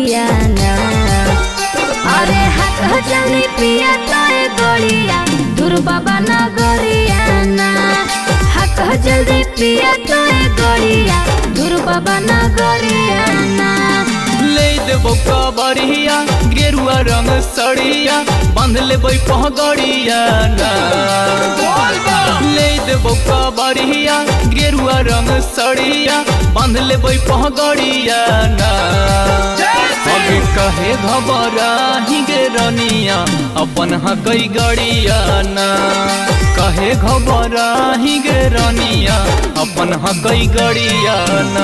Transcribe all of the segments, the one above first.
गड़िया ना। अरे हाथ जल्दी पिया तो गड़िया दूर बाबा ना गड़िया ना। हाथ जल्दी पिया तो गड़िया दूर बाबा ना गड़िया ना। ले देबो कबड़िया गेरुआ रंग सड़िया बांध लेबै पगड़िया ना। ले देबो कबड़िया गेरुआ रंग सड़िया बांध लेबै पगड़िया ना। अभी कहे घबराही गे रनिया अपन हकई गड़िया ना। कहे घबराही गे रनिया अपन हकई गड़िया ना।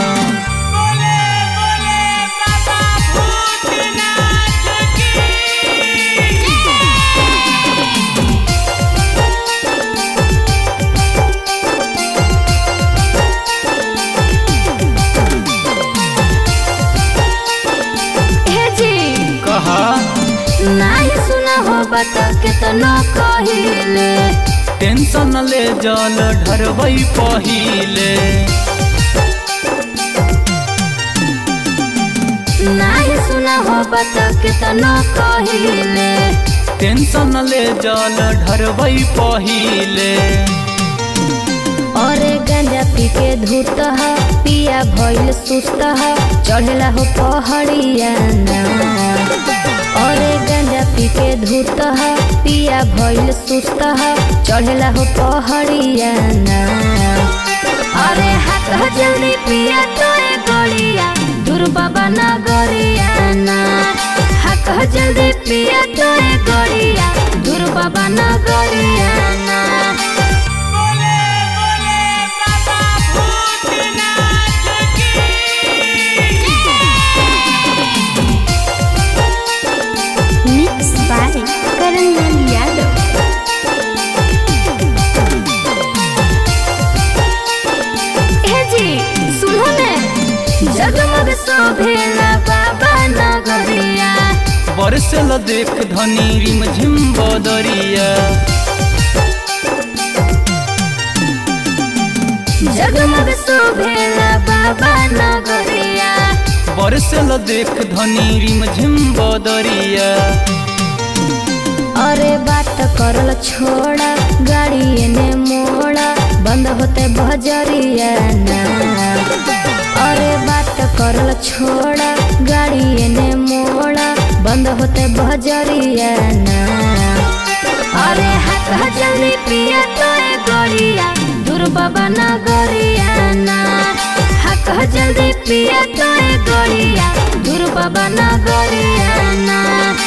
नहीं सुना हो बता कितना कहिले। टेंशन ले जल ढरबई पहिले। नहीं सुना हो बता कितना कहिले। टेंशन ले जल ढरबई पहिले। और गंजा पी के धूत है पिया भइल सुस्त है चढ़ेला हो पहाड़िया ना। और गंजा पी के धूत है पिया भइल सुस्त है चढ़ेला हो पहाड़िया ना। अरे हाथ जल्दी पिया तो गड़िया दूर बाबा ना गड़िया ना। हाथ जल्दी पिया तो गड़िया दूर बाबा ना गड़िया ना। जगमग शोभेला बाबा नगरिया। बरसल देख धनी रिम झिम बदरिया। जगमग शोभेला बाबा नगरिया। बरसल देख धनी रिम झिम बदरिया। अरे बात करल छोड़ा गाड़ी ने मोड़ा बंद होते बजरिया ना। अरे बात करल छोड़ा गाड़ी ने मोड़ा बंद होते बजरिया ना। अरे हाथ जल्दी पिया तो गड़िया दूर बाबा ना गड़िया ना। हाथ जल्दी पिया तो गड़िया दूर बाबा ना गड़िया ना।